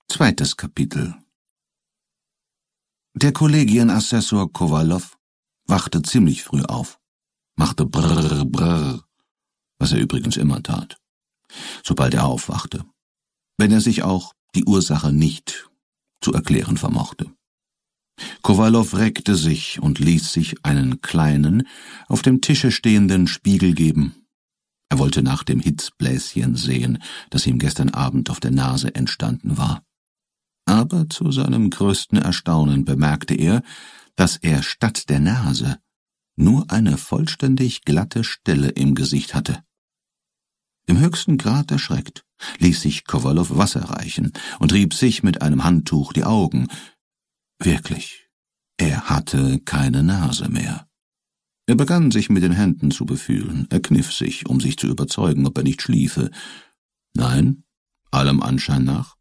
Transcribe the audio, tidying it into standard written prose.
Zweites Kapitel. Der Kollegienassessor Kowalow wachte ziemlich früh auf, machte brrr, brrr, was er übrigens immer tat, sobald er aufwachte, wenn er sich auch die Ursache nicht zu erklären vermochte. Kowalow reckte sich und ließ sich einen kleinen, auf dem Tische stehenden Spiegel geben. Er wollte nach dem Hitzbläschen sehen, das ihm gestern Abend auf der Nase entstanden war. Aber zu seinem größten Erstaunen bemerkte er, dass er statt der Nase nur eine vollständig glatte Stelle im Gesicht hatte. Im höchsten Grad erschreckt, ließ sich Kowalow Wasser reichen und rieb sich mit einem Handtuch die Augen. Wirklich, er hatte keine Nase mehr. Er begann sich mit den Händen zu befühlen, er kniff sich, um sich zu überzeugen, ob er nicht schliefe. Nein, allem Anschein nach